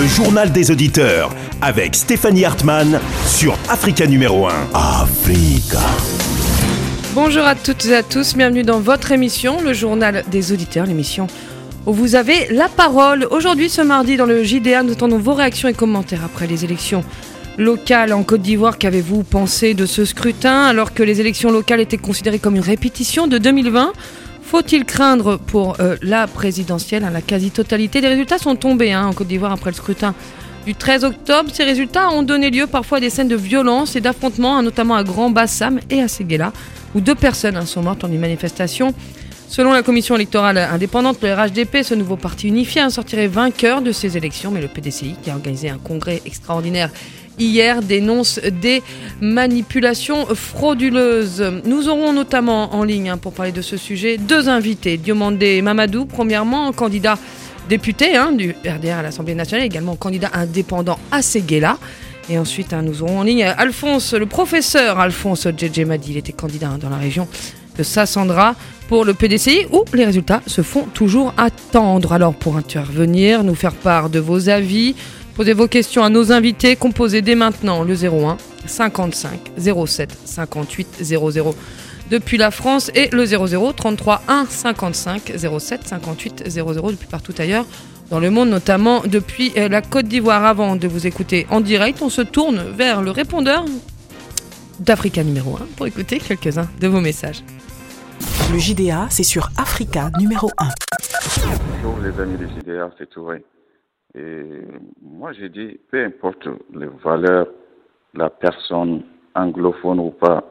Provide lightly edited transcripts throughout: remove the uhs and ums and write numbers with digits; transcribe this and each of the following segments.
Le journal des auditeurs avec Stéphanie Hartmann sur Africa numéro 1. Africa. Bonjour à toutes et à tous, bienvenue dans votre émission, le journal des auditeurs, l'émission où vous avez la parole. Aujourd'hui, ce mardi, dans le JDA, nous attendons vos réactions et commentaires après les élections locales en Côte d'Ivoire. Qu'avez-vous pensé de ce scrutin alors que les élections locales étaient considérées comme une répétition de 2020 ? Faut-il craindre pour la présidentielle ? La quasi-totalité des résultats sont tombés en Côte d'Ivoire après le scrutin du 13 octobre. Ces résultats ont donné lieu parfois à des scènes de violence et d'affrontements, notamment à Grand Bassam et à Séguéla, où 2 personnes sont mortes dans une manifestation. Selon la commission électorale indépendante, le RHDP, ce nouveau parti unifié, sortirait vainqueur de ces élections. Mais le PDCI, qui a organisé un congrès extraordinaire hier, dénonce des manipulations frauduleuses. Nous aurons notamment en ligne, pour parler de ce sujet, 2 invités. Diomandé Mamadou, premièrement, candidat député du RDR à l'Assemblée nationale, également candidat indépendant à Séguéla. Et ensuite, nous aurons en ligne le professeur Alphonse Djedjemadi. Il était candidat dans la région de Sassandra pour le PDCI, où les résultats se font toujours attendre. Alors, pour intervenir, nous faire part de vos avis, posez vos questions à nos invités, composez dès maintenant le 01 55 07 58 00 depuis la France et le 00 33 1 55 07 58 00 depuis partout ailleurs dans le monde, notamment depuis la Côte d'Ivoire. Avant de vous écouter en direct, on se tourne vers le répondeur d'Africa numéro 1 pour écouter quelques-uns de vos messages. Le JDA, c'est sur Africa numéro 1. Bonjour les amis du JDA, c'est Touré. Et moi j'ai dit, peu importe les valeurs, la personne anglophone ou pas,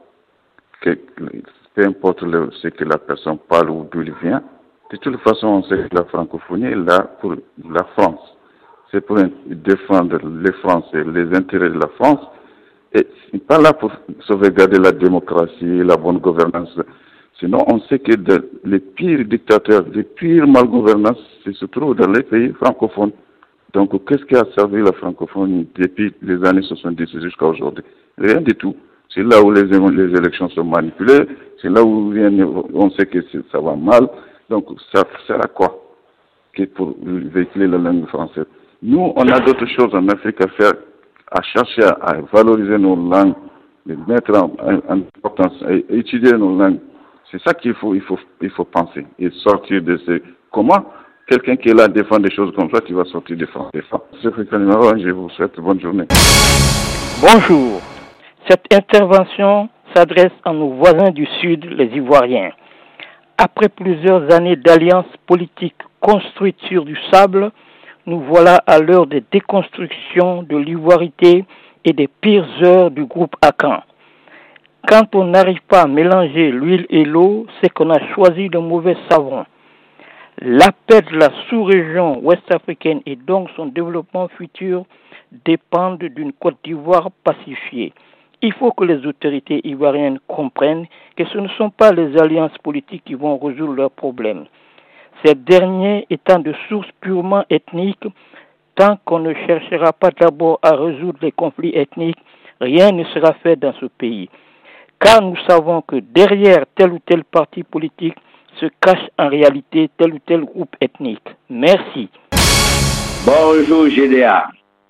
peu importe ce que la personne parle ou d'où il vient, de toute façon on sait que la francophonie est là pour la France. C'est pour défendre les Français, les intérêts de la France. Et c'est pas là pour sauvegarder la démocratie, la bonne gouvernance. Sinon, on sait que les pires dictateurs, les pires malgouvernances se trouvent dans les pays francophones. Donc, qu'est-ce qui a servi la francophonie depuis les années 70 jusqu'à aujourd'hui? Rien du tout. C'est là où les élections sont manipulées, c'est là où on sait que ça va mal. Donc, ça sert à quoi? Pour véhiculer la langue française. Nous, on a d'autres choses en Afrique à faire, à chercher à valoriser nos langues, les mettre en importance, et étudier nos langues. C'est ça qu'il faut penser et sortir de ces... Comment quelqu'un qui est là défend des choses comme ça, tu vas sortir des femmes. C'est Africa numéro 1, je vous souhaite bonne journée. Bonjour. Cette intervention s'adresse à nos voisins du Sud, les Ivoiriens. Après plusieurs années d'alliances politiques construites sur du sable, nous voilà à l'heure des déconstructions de l'ivoirité et des pires heures du groupe Akan. Quand on n'arrive pas à mélanger l'huile et l'eau, c'est qu'on a choisi le mauvais savon. La paix de la sous-région ouest-africaine et donc son développement futur dépendent d'une Côte d'Ivoire pacifiée. Il faut que les autorités ivoiriennes comprennent que ce ne sont pas les alliances politiques qui vont résoudre leurs problèmes. Ces derniers étant de source purement ethnique, tant qu'on ne cherchera pas d'abord à résoudre les conflits ethniques, rien ne sera fait dans ce pays. Car nous savons que derrière tel ou tel parti politique se cache en réalité tel ou tel groupe ethnique. Merci. Bonjour GDA.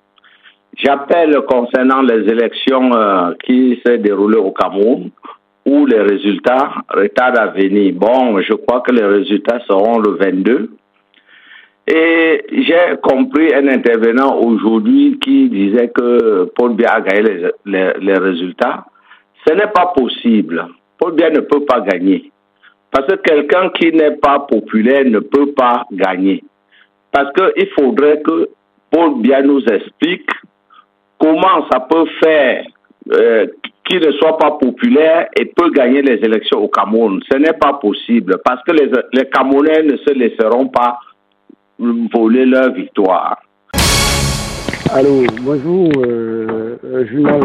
J'appelle concernant les élections qui s'est déroulées au Cameroun, où les résultats retardent à venir. Bon, je crois que les résultats seront le 22. Et j'ai compris un intervenant aujourd'hui qui disait que Paul Biya a gagné les résultats. Ce n'est pas possible. Paul Biya ne peut pas gagner. Parce que quelqu'un qui n'est pas populaire ne peut pas gagner. Parce qu'il faudrait que Paul Biya nous explique comment ça peut faire qu'il ne soit pas populaire et peut gagner les élections au Cameroun. Ce n'est pas possible parce que les Camerounais ne se laisseront pas voler leur victoire. Allô, bonjour, journal.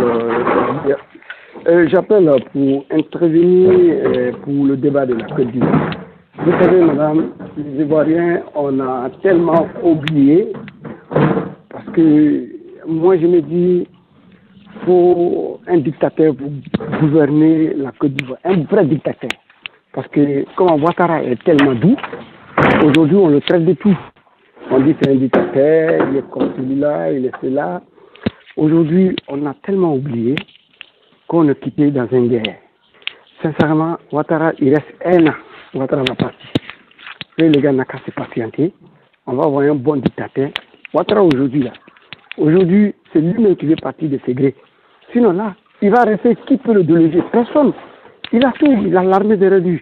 J'appelle pour intervenir pour le débat de la Côte d'Ivoire. Vous savez, madame, les Ivoiriens, on a tellement oublié parce que moi je me dis, faut un dictateur pour gouverner la Côte d'Ivoire, un vrai dictateur. Parce que comme Ouattara est tellement doux, aujourd'hui on le traite de tout. On dit c'est un dictateur, il est comme celui-là, il est cela. Aujourd'hui, on a tellement oublié qu'on est quitté dans une guerre. Sincèrement, Ouattara, il reste un an. Ouattara va partir. Et les gars n'ont qu'à se patienter. On va avoir un bon dictateur. Ouattara aujourd'hui, c'est lui-même qui fait partie de ses grés. Sinon là, il va rester qui peut le déloger? Personne. Il a tout, il a l'armée de réduit.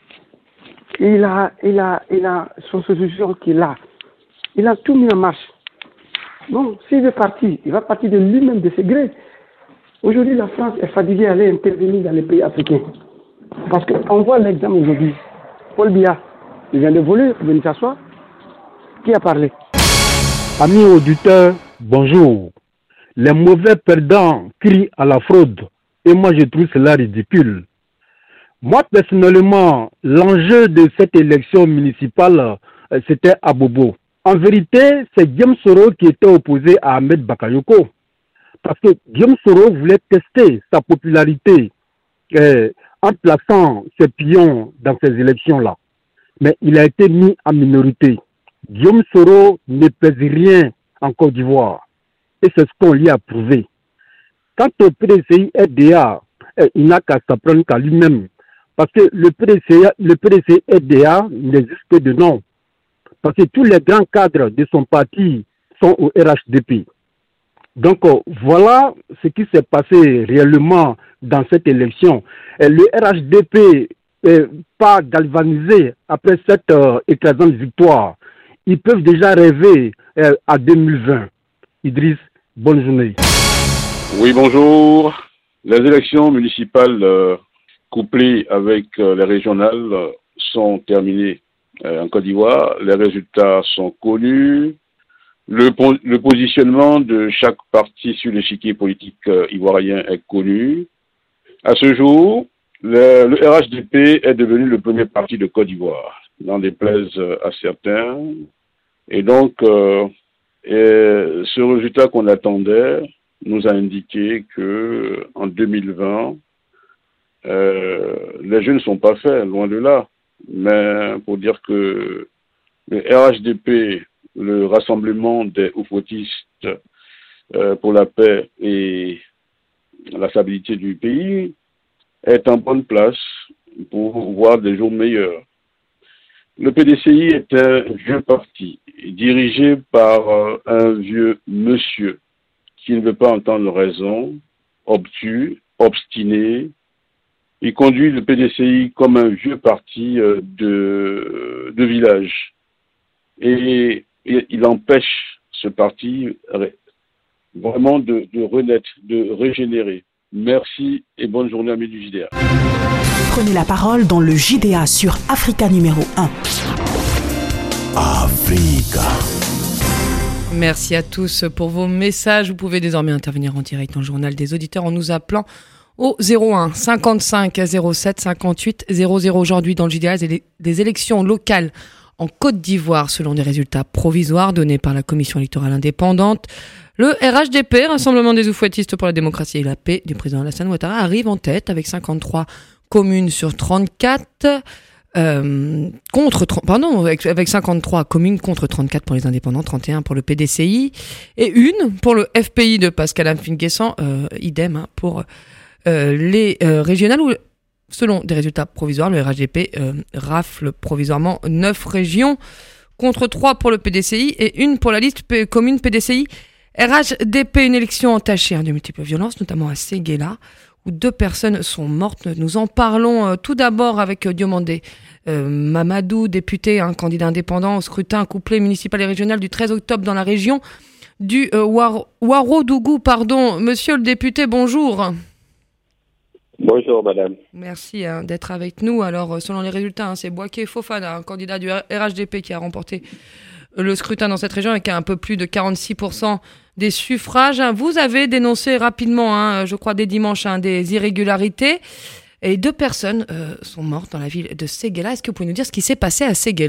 Il a son solution qu'il a. Il a tout mis en marche. Non, s'il veut partir, il va partir de lui-même, de ses grés. Aujourd'hui, la France est fatiguée à aller intervenir dans les pays africains. Parce qu'on voit l'exemple aujourd'hui. Paul Biya, il vient de voler, il vient de s'asseoir. Qui a parlé? Amis auditeurs, bonjour. Les mauvais perdants crient à la fraude. Et moi, je trouve cela ridicule. Moi, personnellement, l'enjeu de cette élection municipale, c'était à Bobo. En vérité, c'est Guillaume Soro qui était opposé à Ahmed Bakayoko. Parce que Guillaume Soro voulait tester sa popularité en plaçant ses pions dans ces élections-là. Mais il a été mis en minorité. Guillaume Soro ne pèse rien en Côte d'Ivoire. Et c'est ce qu'on lui a prouvé. Quant au PDCI RDA, il n'a qu'à s'apprendre qu'à lui-même. Parce que le PDCI RDA n'existe que de nom. Parce que tous les grands cadres de son parti sont au RHDP. Donc voilà ce qui s'est passé réellement dans cette élection. Et le RHDP n'est pas galvanisé après cette écrasante victoire. Ils peuvent déjà rêver à 2020. Idriss, bonne journée. Oui, bonjour. Les élections municipales couplées avec les régionales sont terminées en Côte d'Ivoire. Les résultats sont connus. Le positionnement de chaque parti sur l'échiquier politique ivoirien est connu. À ce jour, le RHDP est devenu le premier parti de Côte d'Ivoire, n'en déplaise à certains. Et donc, ce résultat qu'on attendait nous a indiqué que en 2020, les jeux ne sont pas faits, loin de là. Mais pour dire que le RHDP, le rassemblement des oufouettistes pour la paix et la stabilité du pays, est en bonne place pour voir des jours meilleurs. Le PDCI est un vieux parti, dirigé par un vieux monsieur qui ne veut pas entendre raison, obtus, obstiné. Il conduit le PDCI comme un vieux parti de village. Et il empêche ce parti vraiment de renaître, de régénérer. Merci et bonne journée amis du JDA. Prenez la parole dans le JDA sur Africa numéro 1. Africa. Merci à tous pour vos messages. Vous pouvez désormais intervenir en direct dans le journal des auditeurs en nous appelant au 01 55 07 58 00. Aujourd'hui dans le JDA, des élections locales en Côte d'Ivoire selon des résultats provisoires donnés par la Commission électorale indépendante. Le RHDP, Rassemblement des oufouettistes pour la démocratie et la paix du président Alassane Ouattara, arrive en tête avec 53 communes sur 34 avec 53 communes contre 34 pour les indépendants, 31 pour le PDCI et une pour le FPI de Pascal Affinguessan, idem pour les régionales où, selon des résultats provisoires, le RHDP rafle provisoirement 9 régions contre 3 pour le PDCI et une pour la liste commune PDCI. RHDP, une élection entachée de multiples violences, notamment à Séguéla, où 2 personnes sont mortes. Nous en parlons tout d'abord avec Diomandé Mamadou, député, candidat indépendant au scrutin couplé municipal et régional du 13 octobre dans la région du Ouagadougou. Monsieur le député, bonjour. Bonjour madame. Merci d'être avec nous. Alors, selon les résultats, c'est Boaké Fofana, un candidat du RHDP qui a remporté le scrutin dans cette région avec un peu plus de 46% des suffrages. Vous avez dénoncé rapidement, je crois dès dimanche, des irrégularités. Et 2 personnes sont mortes dans la ville de Séguéla. Est-ce que vous pouvez nous dire ce qui s'est passé à Séguéla ?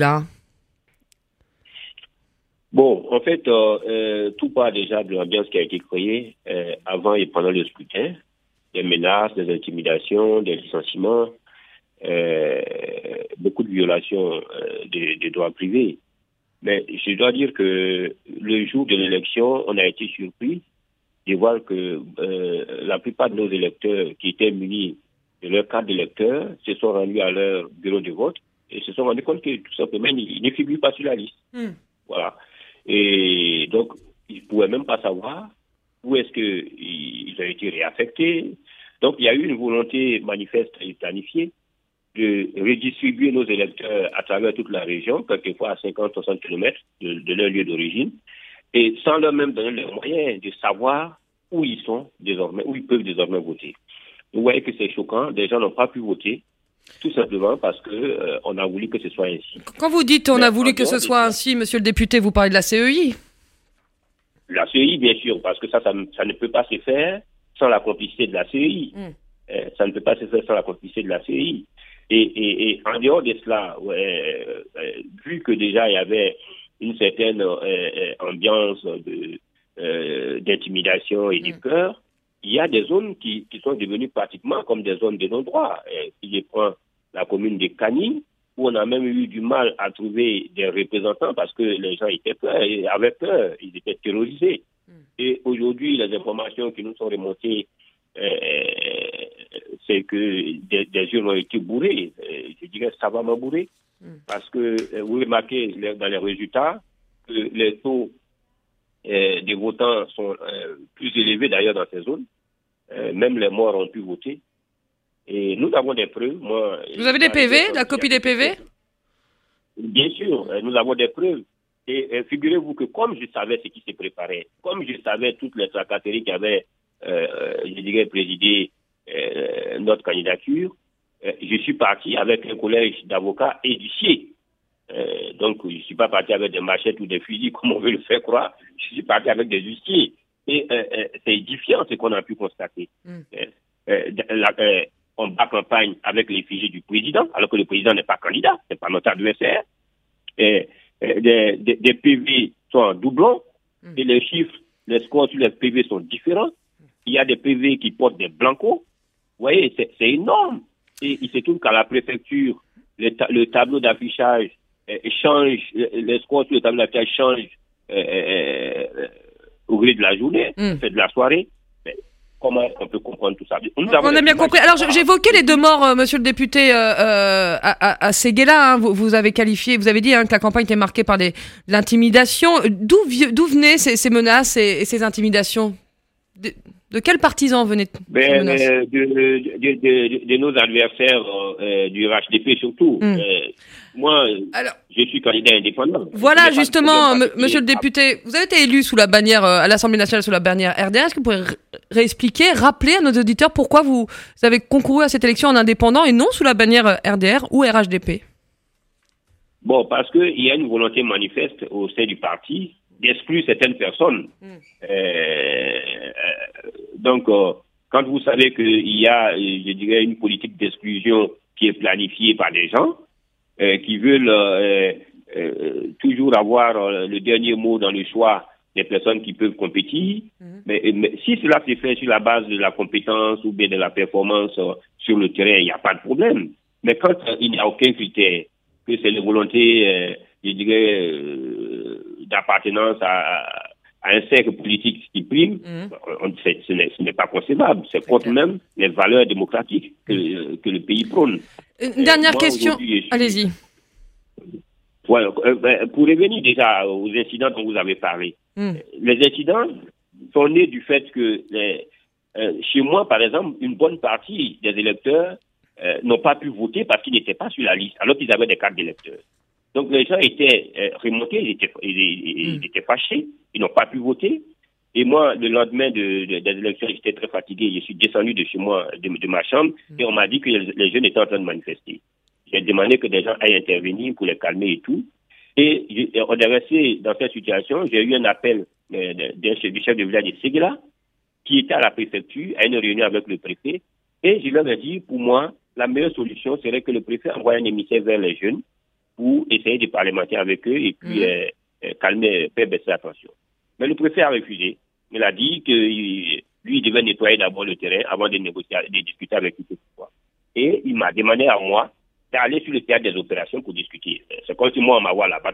Bon, en fait, tout part déjà de l'ambiance qui a été créée avant et pendant le scrutin. Des menaces, des intimidations, des licenciements, beaucoup de violations des droits privés. Mais je dois dire que le jour de l'élection, on a été surpris de voir que la plupart de nos électeurs qui étaient munis de leur carte d'électeur se sont rendus à leur bureau de vote et se sont rendus compte que tout simplement, ils ne figurent pas sur la liste. Voilà. Et donc, ils ne pouvaient même pas savoir où est-ce qu'ils ont été réaffectés. Donc, il y a eu une volonté manifeste et planifiée de redistribuer nos électeurs à travers toute la région, quelquefois à 50-60 km de leur lieu d'origine, et sans leur même donner les moyens de savoir où ils sont désormais, où ils peuvent désormais voter. Vous voyez que c'est choquant, des gens n'ont pas pu voter, tout simplement parce que on a voulu que ce soit ainsi. Quand vous dites on a voulu que ce soit ainsi, monsieur le député, vous parlez de la CEI? La CEI, bien sûr, parce que ça ne peut pas se faire sans la complicité de la CEI. Ça ne peut pas se faire sans la complicité de la CEI. Et en dehors de cela, vu que déjà il y avait une certaine ambiance d'intimidation et de peur, il y a des zones qui sont devenues pratiquement comme des zones de non-droit. Si je prends la commune de Kani, où on a même eu du mal à trouver des représentants parce que les gens avaient peur, ils étaient terrorisés. Et aujourd'hui, les informations qui nous sont remontées, c'est que des urnes ont été bourrées. Je dirais savamment bourrées. Parce que vous remarquez dans les résultats que les taux des votants sont plus élevés d'ailleurs dans ces zones. Même les morts ont pu voter. Et nous avons des preuves. Vous avez des PV, la copie des PV? Bien sûr, nous avons des preuves. Et figurez-vous que comme je savais ce qui se préparait, comme je savais toutes les tracasseries qui avaient, je dirais, présidé notre candidature, je suis parti avec un collège d'avocats et d'huissiers. Donc, je ne suis pas parti avec des machettes ou des fusils, comme on veut le faire croire. Je suis parti avec des huissiers. Et c'est édifiant ce qu'on a pu constater. On bat campagne avec l'effigie du président, alors que le président n'est pas candidat, c'est pas notre adversaire. Des PV sont en doublon, et les chiffres, les scores sur les PV sont différents. Il y a des PV qui portent des blancos. Vous voyez, c'est énorme. Et il se trouve qu'à la préfecture, le tableau d'affichage change, les scores sur le tableau d'affichage changent au gré de la journée, de la soirée. Mais comment on peut comprendre tout ça? On a bien compris. Alors, j'évoquais les 2 morts, monsieur le député, à Séguéla. Hein. Vous avez qualifié, vous avez dit que la campagne était marquée par l'intimidation. D'où venaient ces menaces et ces intimidations? De quels partisans venaient ces menaces? De nos adversaires du RHDP surtout. Moi, je suis candidat indépendant. Voilà, justement, monsieur le député, vous avez été élu sous la bannière, à l'Assemblée nationale sous la bannière RDR. Est-ce que vous pouvez réexpliquer, rappeler à nos auditeurs pourquoi vous avez concouru à cette élection en indépendant et non sous la bannière RDR ou RHDP? Bon, parce qu'il y a une volonté manifeste au sein du parti d'exclure certaines personnes. Donc, quand vous savez qu'il y a, je dirais, une politique d'exclusion qui est planifiée par des gens qui veulent toujours avoir le dernier mot dans le choix des personnes qui peuvent compétir, mais si cela se fait sur la base de la compétence ou bien de la performance sur le terrain, il n'y a pas de problème. Mais quand il n'y a aucun critère, que c'est la volonté, je dirais, d'appartenance à un cercle politique qui prime, ce n'est pas concevable. C'est contre même les valeurs démocratiques que le pays prône. Une dernière question. Allez-y. Voilà, pour revenir déjà aux incidents dont vous avez parlé. Les incidents sont nés du fait que chez moi, par exemple, une bonne partie des électeurs n'ont pas pu voter parce qu'ils n'étaient pas sur la liste, alors qu'ils avaient des cartes d'électeurs. Donc les gens étaient remontés, ils étaient fâchés, ils n'ont pas pu voter. Et moi, le lendemain des élections, j'étais très fatigué. Je suis descendu de chez moi, de ma chambre, et on m'a dit que les jeunes étaient en train de manifester. J'ai demandé que des gens aillent intervenir pour les calmer et tout. Et on est resté dans cette situation. J'ai eu un appel du chef de village de Séguéla, qui était à la préfecture, à une réunion avec le préfet. Et je leur ai dit, pour moi, la meilleure solution serait que le préfet envoie un émissaire vers les jeunes pour essayer de parlementer avec eux et puis calmer, faire baisser la tension. Mais le préfet a refusé. Il a dit que lui, il devait nettoyer d'abord le terrain avant de négocier, de discuter avec lui. Et il m'a demandé à moi d'aller sur le théâtre des opérations pour discuter. C'est comme si moi, on m'envoie à l'abattoir.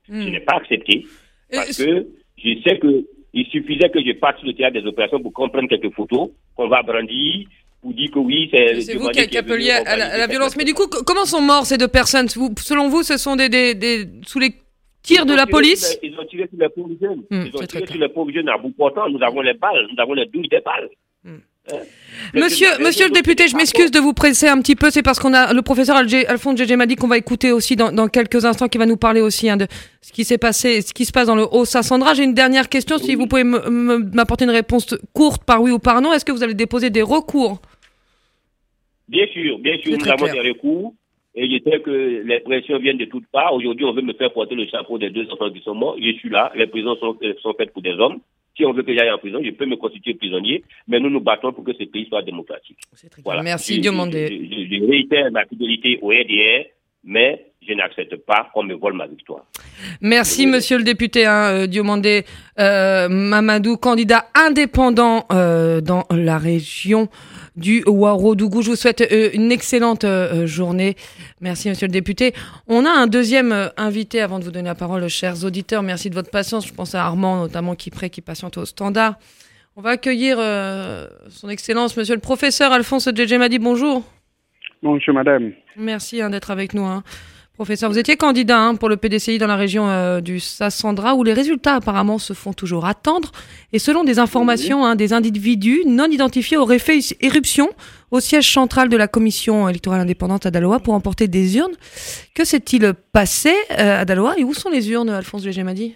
Je n'ai pas accepté parce que je sais qu'il suffisait que je parte sur le théâtre des opérations pour comprendre quelques photos qu'on va brandir pour dire que oui, c'est vous qui appeliez à la violence. Mais du coup, comment sont morts ces deux personnes? Selon vous, ce sont sous les tirs de la police? Ils ont tiré sur les pauvres jeunes. Ils ont tiré sur les pauvres jeunes à bout portant. Nous avons les balles, nous avons les douilles des balles. Monsieur le député, je m'excuse de vous presser un petit peu, c'est parce qu'on a le professeur Alphonse Djedjemadi qu'on va écouter aussi dans quelques instants, qui va nous parler aussi de ce qui s'est passé, ce qui se passe dans le Haut-Sassandra. J'ai une dernière question, si vous pouvez m'apporter une réponse courte par oui ou par non. Est-ce que vous allez déposer des recours? Bien sûr, nous avons des recours. Et je sais que les pressions viennent de toutes parts. Aujourd'hui, on veut me faire porter le chapeau des 2 enfants qui sont morts. Je suis là. Les prisons sont faites pour des hommes. Si on veut que j'aille en prison, je peux me constituer prisonnier, mais nous nous battons pour que ce pays soit démocratique. Voilà. Merci, Diomandé. Je réitère ma fidélité au RDR, mais je n'accepte pas qu'on me vole ma victoire. Merci, monsieur le député Diomandé Mamadou, candidat indépendant dans la région du Ouagadougou. Je vous souhaite une excellente journée. Merci, monsieur le député. On a un deuxième invité avant de vous donner la parole, chers auditeurs. Merci de votre patience. Je pense à Armand, notamment, qui patiente au standard. On va accueillir son excellence, monsieur le professeur Alphonse Djedjemadi. Bonjour. Bonjour, madame. Merci d'être avec nous. Professeur, vous étiez candidat pour le PDCI dans la région du Sassandra, où les résultats apparemment se font toujours attendre. Et selon des informations, des individus non identifiés auraient fait éruption au siège central de la commission électorale indépendante à Daloa pour emporter des urnes. Que s'est-il passé à Daloa et où sont les urnes, Alphonse Djedjemadi?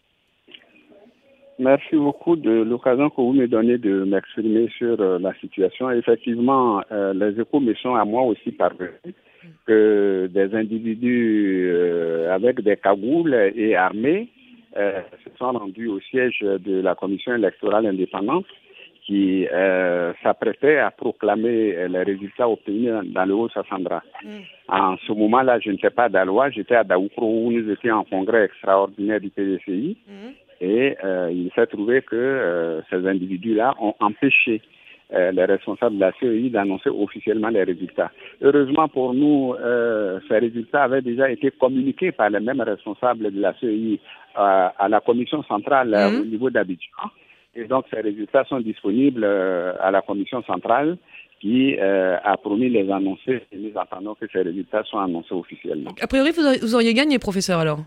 Merci beaucoup de l'occasion que vous me donnez de m'exprimer sur la situation. Effectivement, les échos me sont à moi aussi parvenus que des individus avec des cagoules et armés se sont rendus au siège de la commission électorale indépendante qui s'apprêtait à proclamer les résultats obtenus dans le Haut-Sassandra. En ce moment-là, je n'étais pas à Daloa, j'étais à Daoukro où nous étions en congrès extraordinaire du PDCI. Et il s'est trouvé que ces individus-là ont empêché les responsables de la CEI d'annoncer officiellement les résultats. Heureusement pour nous, ces résultats avaient déjà été communiqués par les mêmes responsables de la CEI à la commission centrale au niveau d'Abidjan. Et donc ces résultats sont disponibles à la commission centrale qui a promis les annoncer et nous attendons que ces résultats soient annoncés officiellement. A priori, vous auriez gagné, professeur, alors?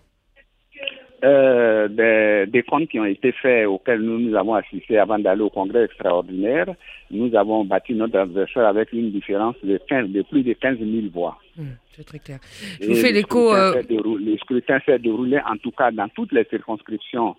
Des comptes qui ont été faits auxquels nous avons assisté avant d'aller au congrès extraordinaire, nous avons battu notre adversaire avec une différence de plus de 15 000 voix. C'est très clair. Je vous fais l'écho. Le scrutin s'est déroulé en tout cas dans toutes les circonscriptions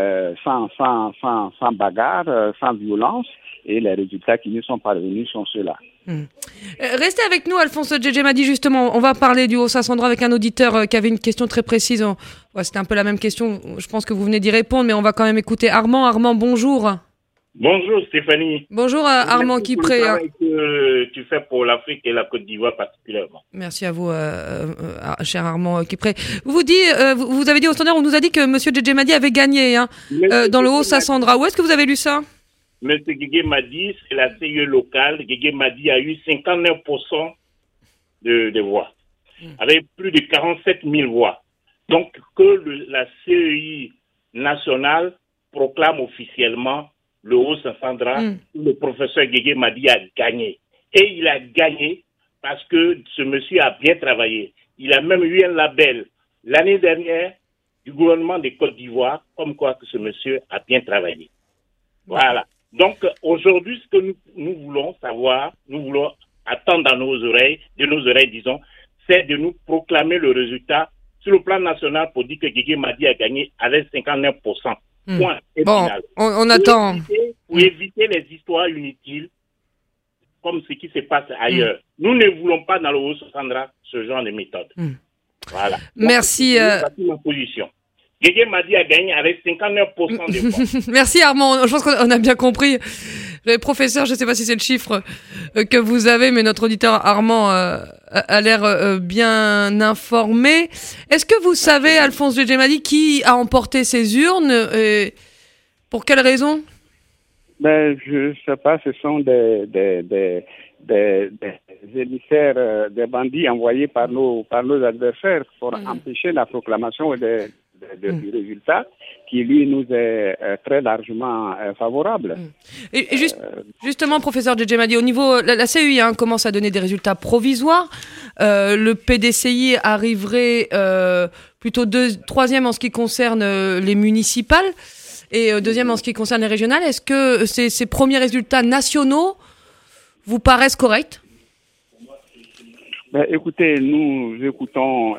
sans bagarre, sans violence, et les résultats qui nous sont parvenus sont ceux-là. Restez avec nous, Alphonse Djedjemadi, justement. On va parler du Haut-Sassandra avec un auditeur qui avait une question très précise. C'était un peu la même question. Je pense que vous venez d'y répondre, mais on va quand même écouter Armand. Armand, bonjour. Bonjour Stéphanie. Bonjour Armand Kipré. Merci pour le travail que tu fais pour l'Afrique et la Côte d'Ivoire particulièrement. Merci à vous, cher Armand Kipré. Vous avez dit au standard, on nous a dit que M. Djedjemadi avait gagné dans le Haut-Sassandra. Où est-ce que vous avez lu ça? Monsieur Guégué Madi, c'est la CIE locale. Guégué Madi a eu 59% de voix, avec plus de 47 000 voix. Donc, que la CEI nationale proclame officiellement le Haut-Sassandra, où le professeur Guégué Madi a gagné. Et il a gagné parce que ce monsieur a bien travaillé. Il a même eu un label l'année dernière du gouvernement de Côte d'Ivoire, comme quoi que ce monsieur a bien travaillé. Voilà. Donc, aujourd'hui, ce que nous voulons savoir, nous voulons attendre de nos oreilles, disons, c'est de nous proclamer le résultat sur le plan national pour dire que Guégué Madi a gagné avec 59%. Point. Bon, final. On attend. Pour éviter les histoires inutiles, comme ce qui se passe ailleurs. Nous ne voulons pas dans le Haut-Sassandra ce genre de méthode. Voilà. Donc, merci. C'est ma position. Guégué Madi a gagné avec 59% des voix. Merci Armand, je pense qu'on a bien compris. Le professeur, je ne sais pas si c'est le chiffre que vous avez, mais notre auditeur Armand a l'air bien informé. Est-ce que vous savez, Alphonse Djedjemadi, qui a emporté ces urnes et pour quelle raison? Je ne sais pas, ce sont des émissaires, des bandits envoyés par nos adversaires pour empêcher la proclamation des du résultat qui, lui, nous est très largement favorable. Et justement, professeur Djedjemadi, au niveau, la CEI commence à donner des résultats provisoires. Le PDCI arriverait plutôt troisième en ce qui concerne les municipales et deuxième en ce qui concerne les régionales. Est-ce que ces premiers résultats nationaux vous paraissent corrects ? Écoutez, nous écoutons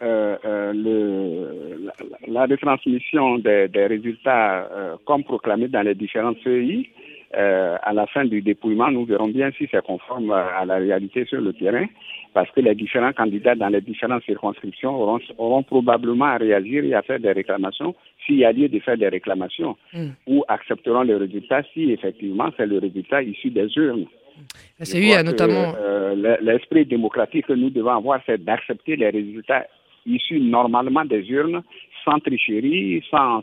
la retransmission des résultats comme proclamés dans les différentes CEI. À la fin du dépouillement, nous verrons bien si c'est conforme à la réalité sur le terrain, parce que les différents candidats dans les différentes circonscriptions auront probablement à réagir et à faire des réclamations, s'il y a lieu de faire des réclamations, ou accepteront le résultat si effectivement c'est le résultat issu des urnes. La CEI a notamment... l'esprit démocratique que nous devons avoir, c'est d'accepter les résultats issus normalement des urnes, sans tricherie, sans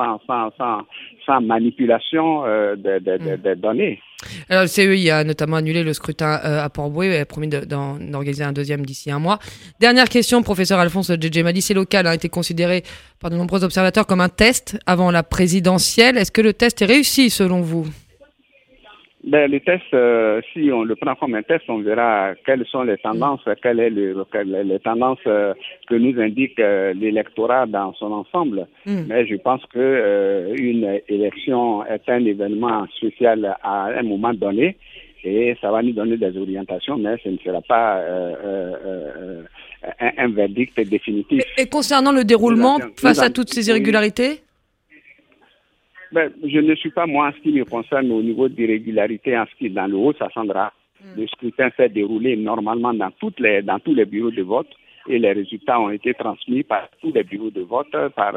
manipulation des données. Alors, le CEI a notamment annulé le scrutin à Port-Bouët et a promis d'organiser un deuxième d'ici un mois. Dernière question, professeur Alphonse Djedjemadi, ces locales a été considéré par de nombreux observateurs comme un test avant la présidentielle. Est-ce que le test est réussi selon vous ? Les tests, si on le prend comme un test, on verra quelles sont les tendances, les tendances que nous indique l'électorat dans son ensemble. Mais je pense que une élection est un événement spécial à un moment donné et ça va nous donner des orientations, mais ce ne sera pas un verdict définitif. Et concernant le déroulement, face à toutes ces irrégularités ? Je ne suis pas, moi, en ce qui me concerne, au niveau d'irrégularité, en ce qui dans le Haut-Sassandra. Le scrutin s'est déroulé normalement dans tous les bureaux de vote et les résultats ont été transmis par tous les bureaux de vote, par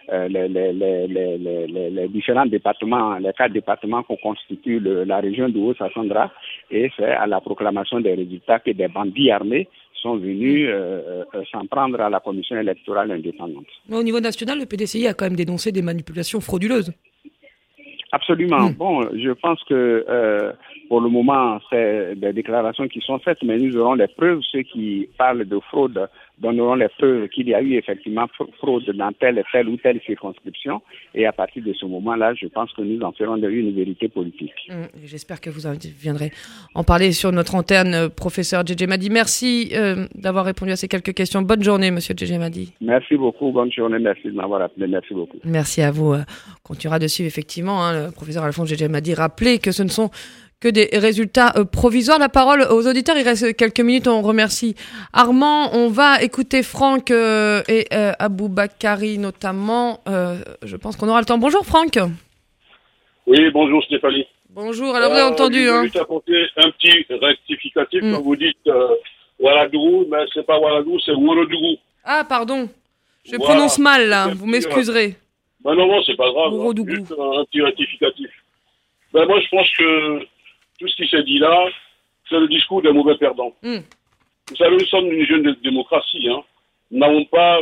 les différents départements, les 4 départements qu'on constitue la région du Haut-Sassandra, et c'est à la proclamation des résultats que des bandits armés sont venus s'en prendre à la commission électorale indépendante. Mais au niveau national, le PDCI a quand même dénoncé des manipulations frauduleuses. Absolument. Bon, je pense que pour le moment, c'est des déclarations qui sont faites, mais nous aurons les preuves. Ceux qui parlent de fraude donneront les preuves qu'il y a eu effectivement fraude dans telle ou telle circonscription. Et à partir de ce moment-là, je pense que nous en ferons une vérité politique. J'espère que vous viendrez en parler sur notre antenne, professeur Djedjemadi. Merci d'avoir répondu à ces quelques questions. Bonne journée, monsieur Djedjemadi. Merci beaucoup. Bonne journée. Merci de m'avoir appelé. Merci beaucoup. Merci à vous. On continuera de suivre, effectivement. Le professeur Alphonse Djedjemadi rappelait que ce ne sont que des résultats provisoires. La parole aux auditeurs, il reste quelques minutes, on remercie Armand. On va écouter Franck et Aboubakari notamment. Je pense qu'on aura le temps. Bonjour Franck. Oui, bonjour Stéphanie. Bonjour, alors vous avez entendu. Je vais juste apporter un petit rectificatif quand vous dites Ouagadougou, mais c'est pas Ouagadougou, c'est Ourodougou. Ah, pardon. Je prononce mal là, vous m'excuserez. Non, c'est pas grave. Juste un petit rectificatif. Moi, je pense que tout ce qui s'est dit là, c'est le discours des mauvais perdants. Vous savez, nous sommes une jeune démocratie. Nous n'avons pas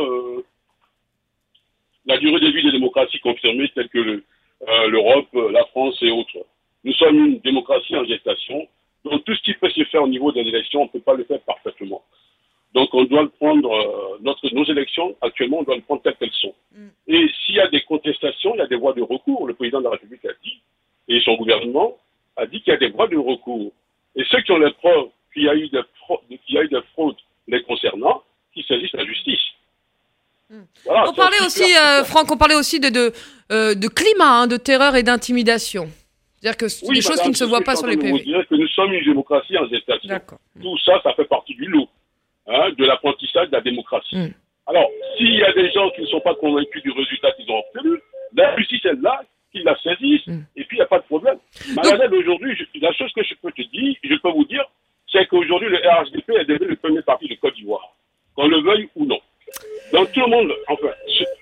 la durée de vie des démocraties confirmées telles que l'Europe, la France et autres. Nous sommes une démocratie en gestation. Donc tout ce qui peut se faire au niveau des élections, on ne peut pas le faire parfaitement. Donc on doit le prendre, nos élections actuellement, on doit le prendre telles qu'elles sont. Et s'il y a des contestations, il y a des voies de recours. Le président de la République a dit, et son gouvernement a dit qu'il y a des voies de recours. Et ceux qui ont les preuves qu'il y a eu des fraudes les concernant, qu'ils saisissent la justice. Voilà, on parlait aussi, Franck, de climat, de terreur et d'intimidation. C'est-à-dire que c'est des choses qui ne se voient pas sur les PV. Je dirais que nous sommes une démocratie en gestation. D'accord. Tout ça, ça fait partie du lot, de l'apprentissage de la démocratie. Alors, s'il y a des gens qui ne sont pas convaincus du résultat qu'ils ont obtenu, la justice est là, qu'ils la saisissent, et puis il n'y a pas de problème. Maladel, aujourd'hui, la chose que je peux vous dire, c'est qu'aujourd'hui, le RHDP est devenu le premier parti de Côte d'Ivoire, qu'on le veuille ou non. Donc tout le monde, enfin...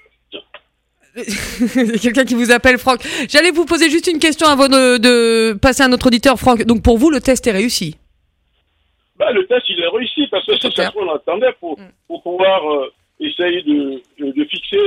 Quelqu'un qui vous appelle, Franck. J'allais vous poser juste une question avant de passer à notre auditeur, Franck. Donc pour vous, le test est réussi? Le test, il est réussi, parce que c'est ça qu'on attendait pour pouvoir essayer de fixer...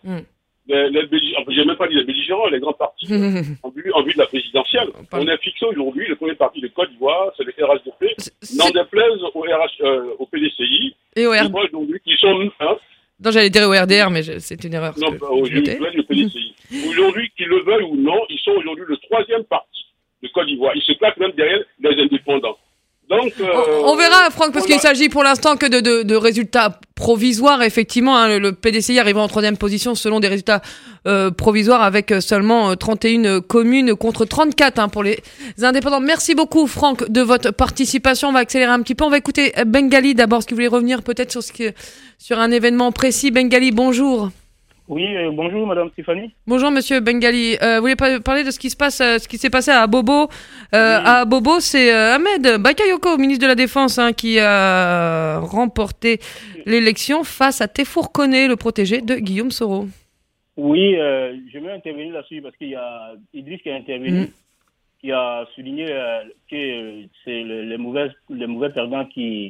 j'ai même pas dit les belligérants, les grands partis en vue de la présidentielle. On a fixé aujourd'hui le premier parti de Côte d'Ivoire, c'est le RHDP, n'en déplaise au PDCI, et au aujourd'hui qui sont Non, j'allais dire au RDR, mais c'est une erreur. Non, le PDCI. Aujourd'hui, qu'ils le veuillent ou non, ils sont aujourd'hui le 3e parti de Côte d'Ivoire. Ils se placent même derrière les indépendants. Donc, on verra, Franck, parce qu'il s'agit pour l'instant que de résultats provisoires. Effectivement, hein, le PDCI arrive en 3e position selon des résultats provisoires avec seulement 31 communes contre 34 pour les indépendants. Merci beaucoup, Franck, de votre participation. On va accélérer un petit peu. On va écouter Bengali d'abord, ce qui voulait revenir peut-être sur un événement précis. Bengali, bonjour. Oui, bonjour Madame Stéphanie. Bonjour Monsieur Bengali. Vous voulez parler de ce qui s'est passé à Abobo. À Abobo, c'est Ahmed Bakayoko, ministre de la Défense, qui a remporté l'élection face à Tefour Koné, le protégé de Guillaume Soro. Oui, je vais intervenir là-dessus parce qu'il y a Idriss qui a intervenu, qui a souligné que c'est les mauvais perdants qui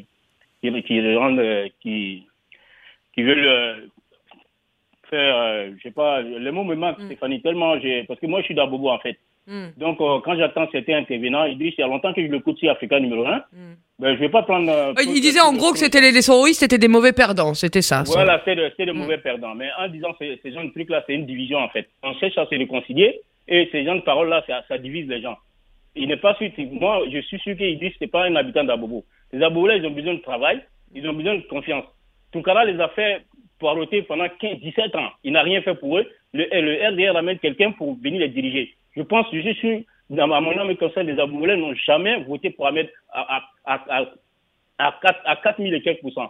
veulent faire, je sais pas, le mot me manque, Stéphanie, tellement parce que moi je suis d'Abobo en fait. Donc quand j'attends certains intervenants, il dit il y a longtemps que je l'écoute sur Africa numéro 1, ben je vais pas prendre... il disait en gros que c'était les soroïstes, c'était des mauvais perdants, c'était ça. Voilà, c'est des mauvais perdants, mais en disant ces gens de trucs là, c'est une division en fait. On cherche à se réconcilier et ces gens de parole là, ça divise les gens. Il n'est pas sûr, moi je suis sûr qu'il dit que c'est pas un habitant d'Abobo. Les Abobo-là, ils ont besoin de travail, ils ont besoin de confiance. Toukara les a fait poireauter pendant 17 ans. Il n'a rien fait pour eux. Le RDR amène quelqu'un pour venir les diriger. Je pense que je suis, dans mon âme et conseil, les Aboulais n'ont jamais voté pour Ahmed à 4 000 et quelques %.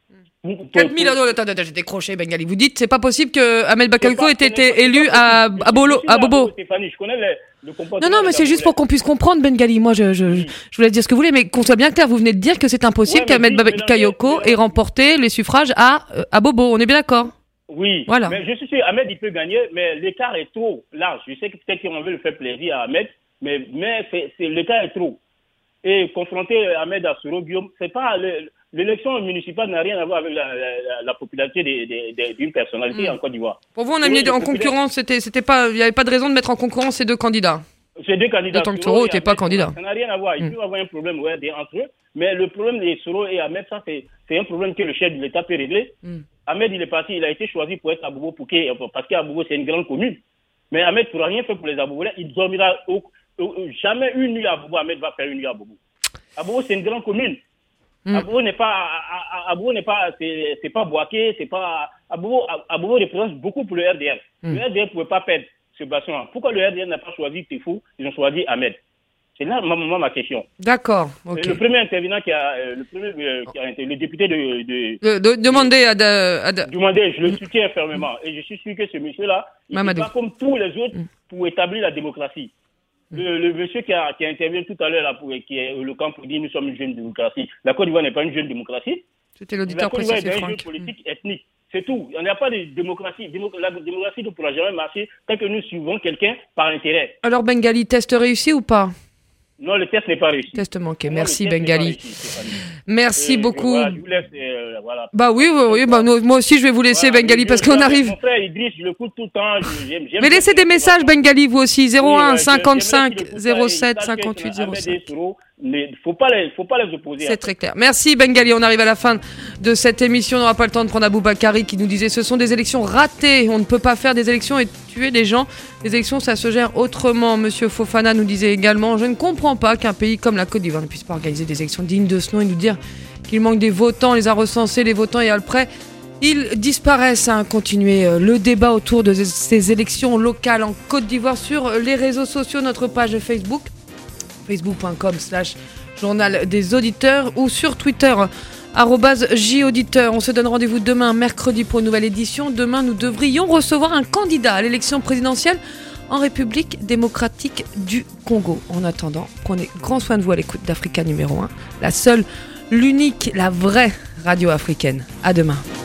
4 000, attends, j'ai décroché, Bengali. Vous dites, c'est pas possible que Ahmed Bakayoko ait été élu à Bobo. Stéphanie, je connais le comportement. Non, mais c'est juste pour qu'on puisse comprendre, Bengali. Moi, je vous laisse dire ce que vous voulez, mais qu'on soit bien clair, vous venez de dire que c'est impossible qu'Ahmed Bakayoko ait remporté les suffrages à Bobo. On est bien d'accord? Oui, voilà. Mais je suis sûr, Ahmed, il peut gagner, mais l'écart est trop large. Je sais que peut-être qu'on veut le faire plaisir à Ahmed, mais l'écart est trop. Et confronter Ahmed à Soro Guillaume, c'est pas... L'élection municipale n'a rien à voir avec la popularité d'une personnalité en Côte d'Ivoire. Pour vous, on a mis en concurrence, c'était pas, il n'y avait pas de raison de mettre en concurrence ces deux candidats. Ces deux candidats. D'autant que Soro n'était pas candidat. Ça n'a rien à voir. Il peut y avoir un problème entre eux, mais le problème de Soro et Ahmed, ça c'est un problème que le chef de l'État peut régler. Ahmed, il est parti, il a été choisi pour être à Bobo parce qu'Abobo c'est une grande commune. Mais Ahmed ne pourra rien faire pour les Abobolais. Il dormira jamais une nuit à Bobo. Ahmed va faire une nuit à Bobo. Abobo c'est une grande commune. Abobo n'est pas, c'est pas Boaké, c'est pas, Abobo représente beaucoup pour le RDR. Le RDR ne pouvait pas perdre ce bassin. Pourquoi le RDR n'a pas choisi Tefou, ils ont choisi Ahmed? C'est là ma question. D'accord. Okay. Le premier intervenant le député demander je le soutiens fermement. Et je suis sûr que ce monsieur-là, il n'est pas comme tous les autres pour établir la démocratie. Le monsieur qui a intervenu tout à l'heure, là, qui est le camp pour dire nous sommes une jeune démocratie. La Côte d'Ivoire n'est pas une jeune démocratie. C'était l'auditeur précis, Franck. La Côte d'Ivoire est un jeu politique ethnique. C'est tout. Il n'y a pas de démocratie. La démocratie ne pourra jamais marcher tant que nous suivons quelqu'un par intérêt. Alors, Bengali, test réussi ou pas? Non, le test n'est pas réussi. Test manqué. Merci, Bengali. Merci beaucoup. Voilà, je vous laisse, voilà. Bah oui, bah, moi aussi je vais vous laisser, Bengali, parce qu'on arrive. Mon frère Idriss, je le coute tout le temps. Mais laissez des messages, Bengali, vous aussi. 01 55 07 58 07. Mais faut pas les opposer. C'est très clair. Merci, Bengali. On arrive à la fin de cette émission. On n'aura pas le temps de prendre Aboubakari qui nous disait ce sont des élections ratées. On ne peut pas faire des élections et tuer des gens. Les élections, ça se gère autrement. Monsieur Fofana nous disait également, je ne comprends pas qu'un pays comme la Côte d'Ivoire ne puisse pas organiser des élections dignes de ce nom et nous dire qu'il manque des votants. On les a recensés, les votants, et après, ils disparaissent. Continuer le débat autour de ces élections locales en Côte d'Ivoire sur les réseaux sociaux, notre page Facebook. facebook.com/journal des auditeurs ou sur Twitter @JAuditeur. On se donne rendez-vous demain mercredi pour une nouvelle édition. Demain, nous devrions recevoir un candidat à l'élection présidentielle en République démocratique du Congo. En attendant, prenez grand soin de vous à l'écoute d'Africa numéro 1, la seule, l'unique, la vraie radio africaine. À demain.